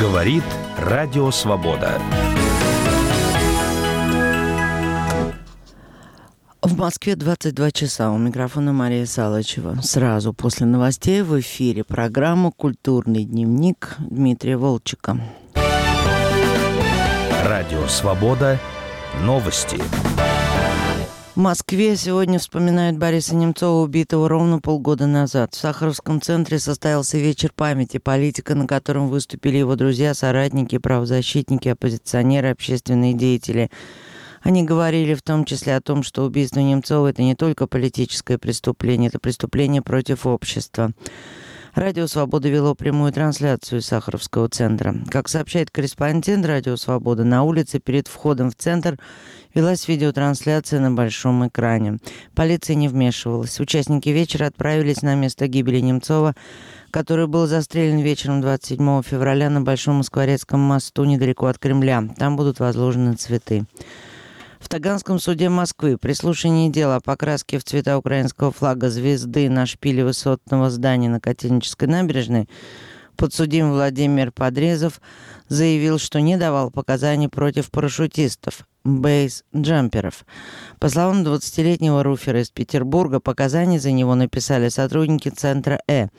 Говорит Радио Свобода. В Москве 22 часа. У микрофона Мария Салычева. Сразу после новостей в эфире программа «Культурный дневник» Дмитрия Волчика. Радио Свобода. Новости. В Москве сегодня вспоминают Бориса Немцова, убитого ровно полгода назад. В Сахаровском центре состоялся вечер памяти политика, на котором выступили его друзья, соратники, правозащитники, оппозиционеры, общественные деятели. Они говорили в том числе о том, что убийство Немцова – это не только политическое преступление, это преступление против общества. Радио «Свобода» вело прямую трансляцию из Сахаровского центра. Как сообщает корреспондент Радио «Свобода», на улице перед входом в центр велась видеотрансляция на большом экране. Полиция не вмешивалась. Участники вечера отправились на место гибели Немцова, который был застрелен вечером 27 февраля на Большом Москворецком мосту недалеко от Кремля. Там будут возложены цветы. В Таганском суде Москвы при слушании дела о покраске в цвета украинского флага звезды на шпиле высотного здания на Котельнической набережной подсудимый Владимир Подрезов заявил, что не давал показаний против парашютистов, бейс-джамперов. По словам 20-летнего руфера из Петербурга, показания за него написали сотрудники центра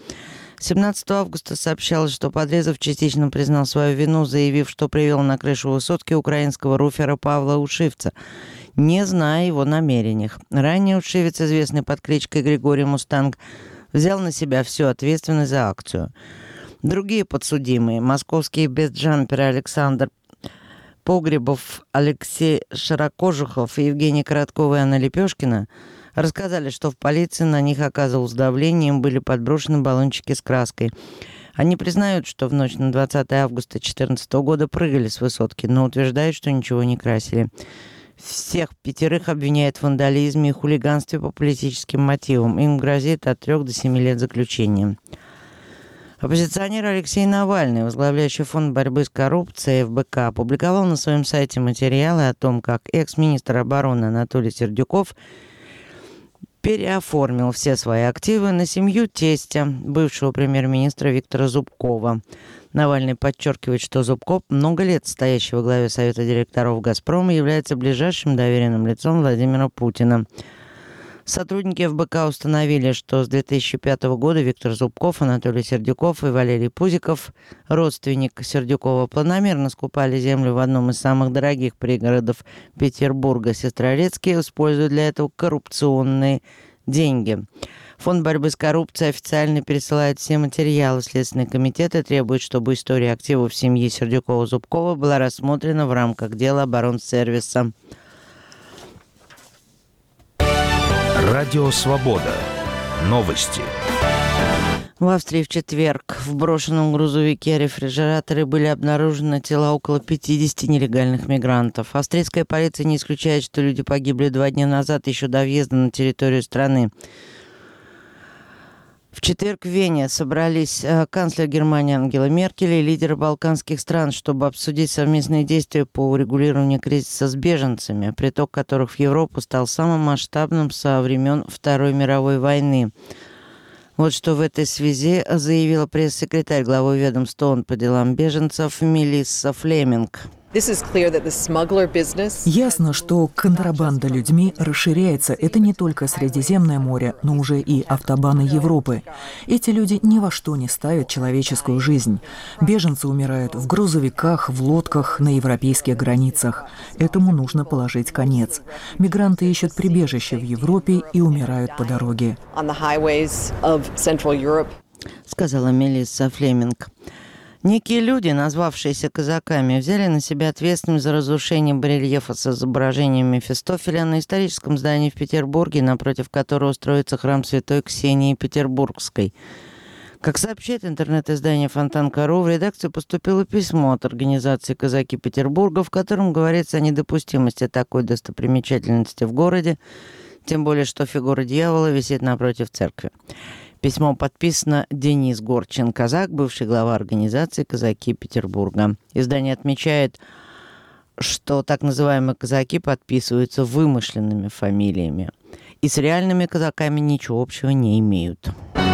17 августа сообщалось, что Подрезов частично признал свою вину, заявив, что привел на крышу высотки украинского руфера Павла Ушивца, не зная его намерениях. Ранее Ушивец, известный под кличкой Григорий Мустанг, взял на себя всю ответственность за акцию. Другие подсудимые, московские бейсджамперы Александр Погребов, Алексей Широкожухов, Евгений Коротков и Анна Лепешкина рассказали, что в полиции на них оказывалось давление, им были подброшены баллончики с краской. Они признают, что в ночь на 20 августа 2014 года прыгали с высотки, но утверждают, что ничего не красили. Всех 5 обвиняют в вандализме и хулиганстве по политическим мотивам. Им грозит от 3 до 7 лет заключения. Оппозиционер Алексей Навальный, возглавляющий фонд борьбы с коррупцией ФБК, опубликовал на своем сайте материалы о том, как экс-министр обороны Анатолий Сердюков переоформил все свои активы на семью тестя, бывшего премьер-министра Виктора Зубкова. Навальный подчеркивает, что Зубков, много лет стоящий во главе Совета директоров «Газпрома», является ближайшим доверенным лицом Владимира Путина. Сотрудники ФБК установили, что с 2005 года Виктор Зубков, Анатолий Сердюков и Валерий Пузиков, родственник Сердюкова, планомерно скупали землю в одном из самых дорогих пригородов Петербурга, Сестрорецке, используя для этого коррупционные деньги. Фонд борьбы с коррупцией официально пересылает все материалы в Следственный комитет и требует, чтобы история активов семьи Сердюкова-Зубкова была рассмотрена в рамках дела оборонсервиса. Радио Свобода. Новости. В Австрии в четверг в брошенном грузовике рефрижераторы были обнаружены тела около 50 нелегальных мигрантов. Австрийская полиция не исключает, что люди погибли 2 дня назад, еще до въезда на территорию страны. В четверг в Вене собрались канцлер Германии Ангела Меркель и лидеры балканских стран, чтобы обсудить совместные действия по урегулированию кризиса с беженцами, приток которых в Европу стал самым масштабным со времен Второй мировой войны. Вот что в этой связи заявила пресс-секретарь главы ведомства ООН по делам беженцев Мелисса Флеминг. Ясно, что контрабанда людьми расширяется. Это не только Средиземное море, но уже и автобаны Европы. Эти люди ни во что не ставят человеческую жизнь. Беженцы умирают в грузовиках, в лодках, на европейских границах. Этому нужно положить конец. Мигранты ищут прибежище в Европе и умирают по дороге. Сказала Мелисса Флеминг. Некие люди, назвавшиеся казаками, взяли на себя ответственность за разрушение барельефа с изображением Мефистофеля на историческом здании в Петербурге, напротив которого строится храм Святой Ксении Петербургской. Как сообщает интернет-издание Фонтанка.ру, в редакцию поступило письмо от организации «Казаки Петербурга», в котором говорится о недопустимости такой достопримечательности в городе, тем более что фигура дьявола висит напротив церкви. Письмо подписано Денис Горчин, казак, бывший глава организации «Казаки Петербурга». Издание отмечает, что так называемые казаки подписываются вымышленными фамилиями и с реальными казаками ничего общего не имеют.